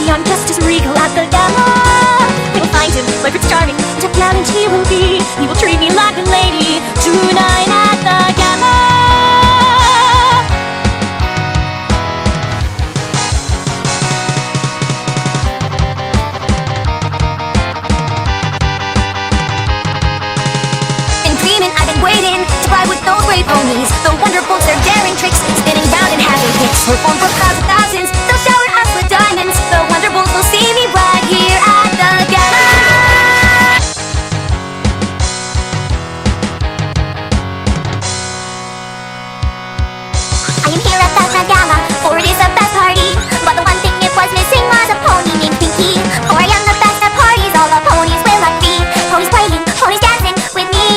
I'm just as regal at the gala. They will find him, my Prince Charming, tough man, and he will be. He will treat me like a lady tonight at the gala. I've been waiting to ride with those brave ponies. The wonderful, their daring tricks, spinning round and having hits. Perform for crowds of thousands, they'll shower us with diamonds. The Wonderbolts will see me right here at the gala. I am here at the gala, for it is the best party. But the one thing it was missing was a pony named Pinky. For I am the best at parties, all the ponies will like me. Ponies playing, ponies dancing with me.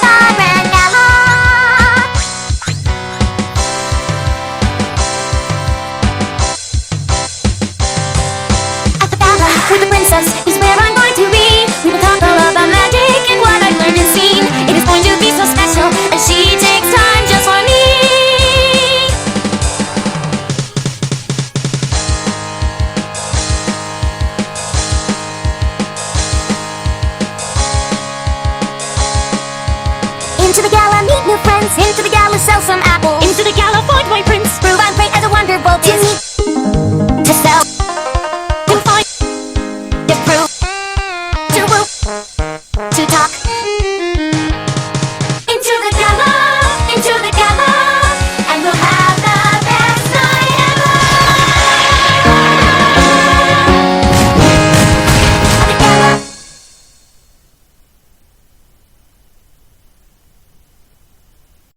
With the princess is where I'm going to be. We will talk all about magic and what I've learned and seen. It is going to be so special, and she takes time just for me. Into the gala, meet new friends. Into the gala, sell some apples. Into the gala, find my prince. Prove I'm great as a Wonderbolt is.